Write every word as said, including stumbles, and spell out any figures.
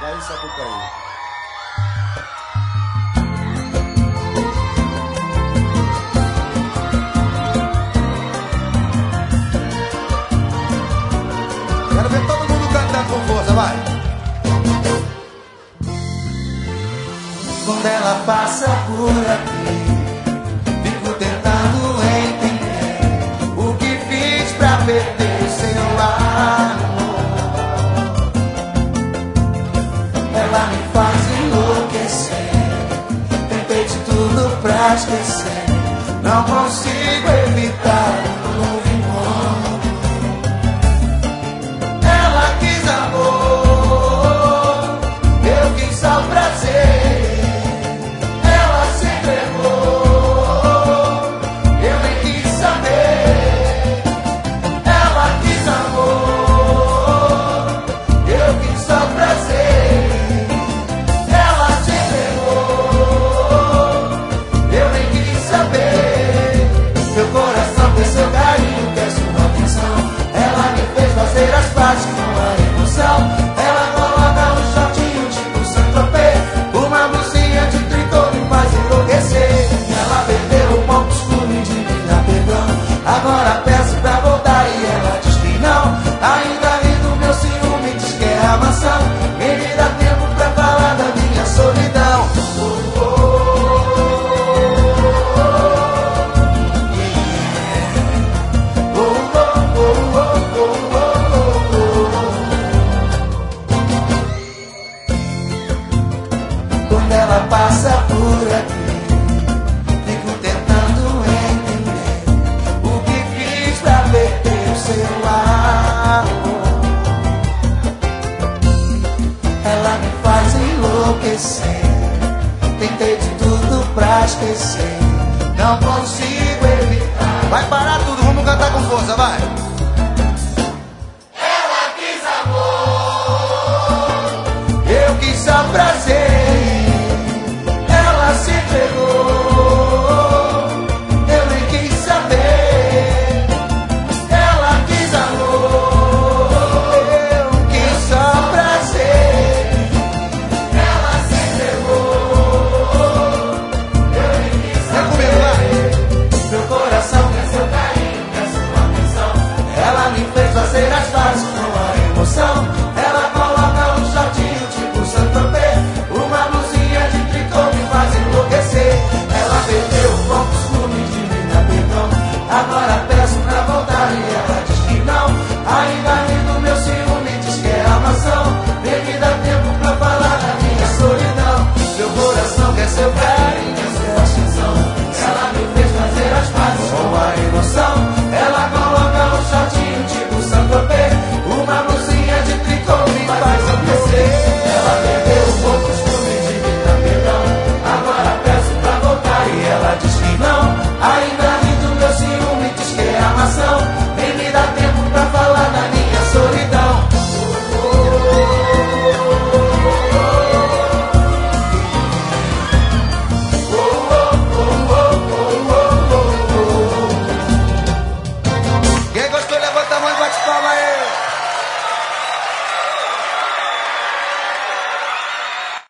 Laís Sapucaí. Quero ver todo mundo cantando com força, vai. Quando ela passa por aqui, fico tentando entender o que fiz pra perder seu amor. Ela me faz enlouquecer, tentei de tudo pra esquecer, não consigo evitar um novo encontro. Ela quis amor, eu quis só prazer. Com a emoção, ela coloca um shortinho tipo Saint-Tropez, uma blusinha de tricô me faz enlouquecer. Ela bebeu um pouco escuro de mim na perdão, agora peço pra voltar e ela diz que não. Ainda rindo meu ciúme, diz que é a maçã, nem me dá tempo pra falar da minha solidão. Oh, oh, oh, oh, oh, oh, oh, oh. Ela passa por aqui, fico tentando entender o que fiz pra perder o seu amor. Ela me faz enlouquecer, tentei de tudo pra esquecer, não consigo evitar. Vai parar tudo, vamos cantar com força, vai. Ela quis amor, eu quis só prazer.